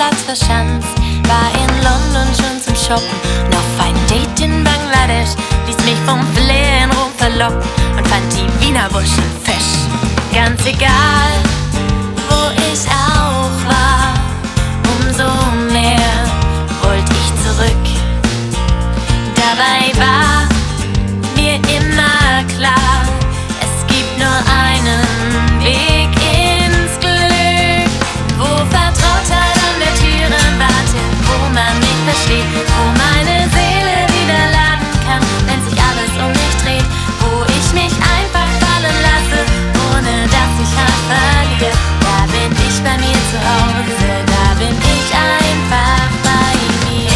Marktplatz verschanzt, war in London schon zum Shoppen und auf ein Date in Bangladesch ließ mich vom Flair in Rom verlocken und fand die Wiener Burschen fesch. Ganz egal, wo ich auch war, umso mehr wollte ich zurück. Dabei war mir immer klar, es gibt nur einen Weg ins Glück, wo Vertrautheit an der Türe wartet, wo man mich versteht, wo meine Seele wieder laden kann, wenn sich alles um mich dreht, wo ich mich einfach fallen lasse, ohne dass ich Halt verliere. Da bin ich bei mir zu Hause, da bin ich einfach bei mir.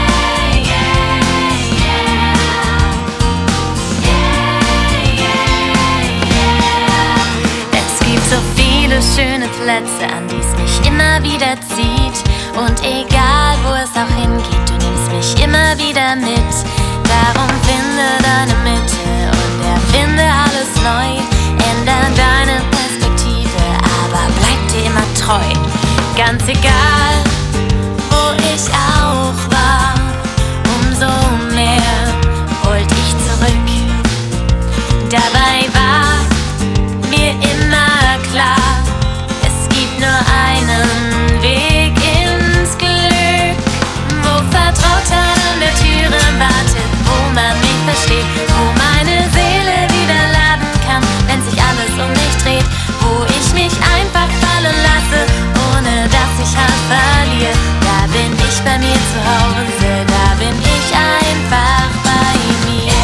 Es gibt so viele schöne Plätze, an die es mich immer wieder zieht. Und egal wo es auch hingeht, du nimmst mich immer wieder mit. Darum finde deine Mitte und erfinde alles neu. Ändere deine Perspektive, aber bleib dir immer treu. Ganz egal, wo ich auch war, umso mehr wollte ich zurück. Dabei war mir immer klar, es gibt nur einen Weg ins Glück, wo Vertrautheit an der Türe wartet, wo man mich versteht, wo meine Seele wieder laden kann, wenn sich alles um mich dreht, wo ich mich einfach fallen lasse, ohne dass ich Halt verliere. Da bin ich bei mir zu Hause, da bin ich einfach bei mir.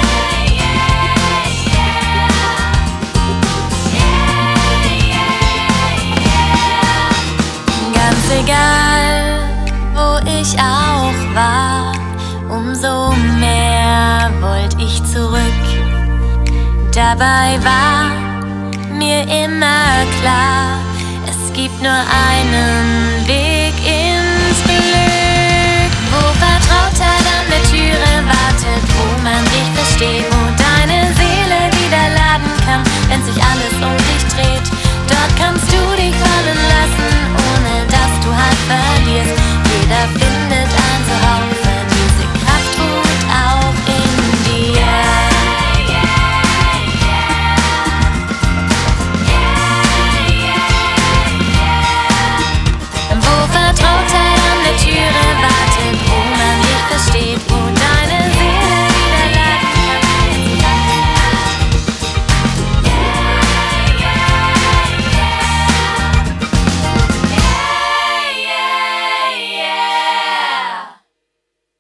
Ganz egal, wo ich auch war, umso mehr wollte ich zurück. Dabei war mir immer klar, es gibt nur einen